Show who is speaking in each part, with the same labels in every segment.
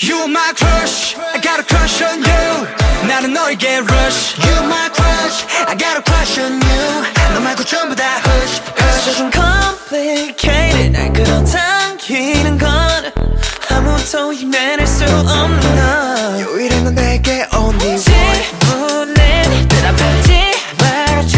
Speaker 1: You're my crush, I got a crush on you. 나는 너에게 rush. You're my crush, I got a crush on you. 너 말고 전부 다 hush, hush.
Speaker 2: 조금 complicated 날 끌어당기는 건 아무도 이겨낼 수 없는 너.
Speaker 1: 유일한 넌 내게 only one.
Speaker 2: 질문에 대답하지 말아줘.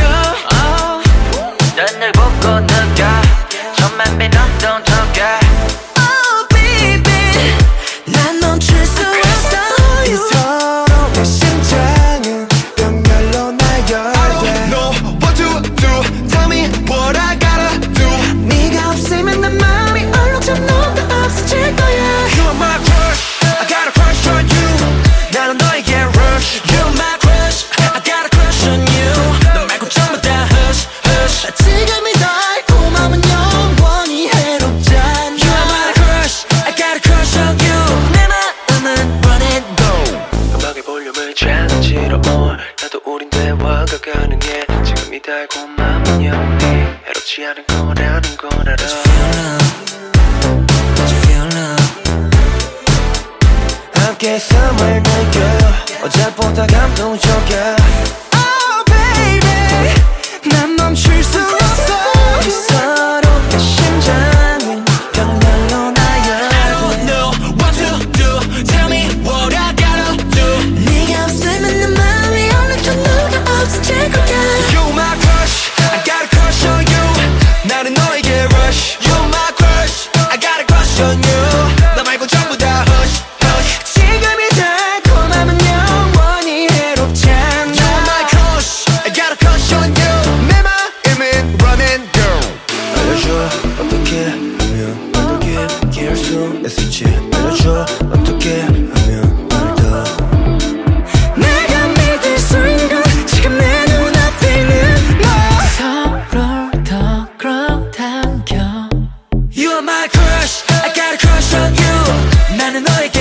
Speaker 3: 넌 날 보고 느껴 천만 배 넘던 척가.
Speaker 2: Oh baby 난 멈출 수 없어.
Speaker 1: 이 서로의 심장은 병렬로 나열돼. I don't know what to do. Tell me what I gotta do.
Speaker 2: 네가 없으면 난 마음이 얼룩져도 없어질 거야.
Speaker 1: You're my crush, I got a crush on you. 나는 너에게 rush. You're my crush, I got a crush on you. 너 말고 전부 다 hush, hush.
Speaker 2: 지금이 달콤함은 영원히 해롭잖아.
Speaker 1: You're my crush, I got a crush on you.
Speaker 2: 내 마음은 run it go.
Speaker 4: 음악의 볼륨을 장치로 on. 나도 우린 대화가 가능해. 지금 이 달콤함은 영원히 해롭지 않은 거라는 걸 알아.
Speaker 1: 함께 숨을 느껴 어제보다 감동적이야.
Speaker 2: Oh baby 난 멈출 수 없어. 이 서로의 심장은 병렬로 나열돼.
Speaker 1: I don't know what to do. Tell me what I gotta do.
Speaker 2: 네가 없으면 내 마음이 얼룩져 누가 없어질 거야.
Speaker 1: You're my crush, I got a crush on you. 나는 너에게 rush. You're my crush, I got a crush on you. 너 말고 전부 다 hush, hush.
Speaker 2: 지금이 달콤함은 영원히 해롭잖아.
Speaker 1: You're my crush, I got a crush on you. 내 마음은 running girl.
Speaker 4: 알려줘 어떻게 하면 널 더 깊게 할 수 있을지. 알려줘 어떻게 하면 널 더.
Speaker 2: 내가 믿을 순간 지금 내 눈앞에 있는 너. 서로를 더 끌어당겨.
Speaker 1: You're my crush, I got a crush on you. 나는 너에게